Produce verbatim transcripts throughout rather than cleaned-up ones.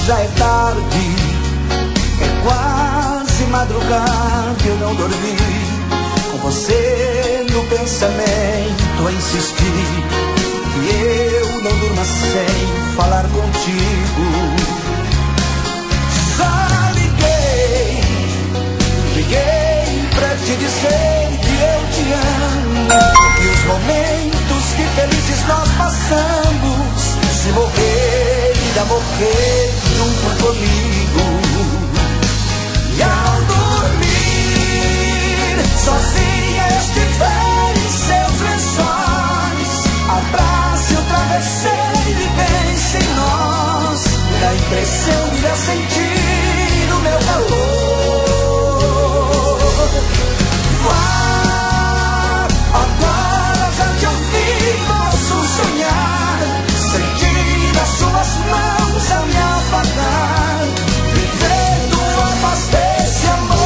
já é tarde, é quase madrugada, eu não dormi. Com você no pensamento a insistir, e eu não durmo sem falar contigo. Só liguei, liguei pra te dizer que eu te amo, e os momentos que felizes nós passamos, se morrer, irá morrer junto comigo. E ao dormir, sozinha estiver em seus lençóis, abrace o travesseiro e pense em nós, na impressão irá sentir o meu calor. Vá, agora já te ouvi, posso sonhar, sentir as suas mãos a me afagar, viver tua paz desse amor.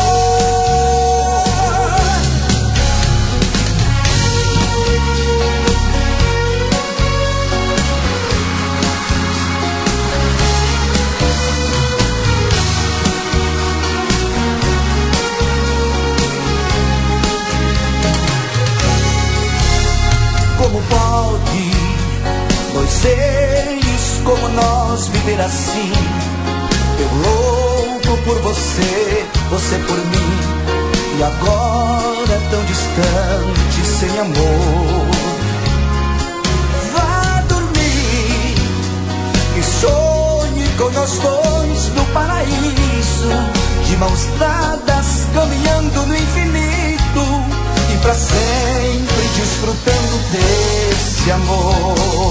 Como pode dois seres como nós viver assim? Eu louco por você, você por mim, e agora tão distante, sem amor. Vá dormir e sonhe com nós dois no paraíso, de mãos dadas caminhando no infinito, e pra sempre desfrutando desse amor.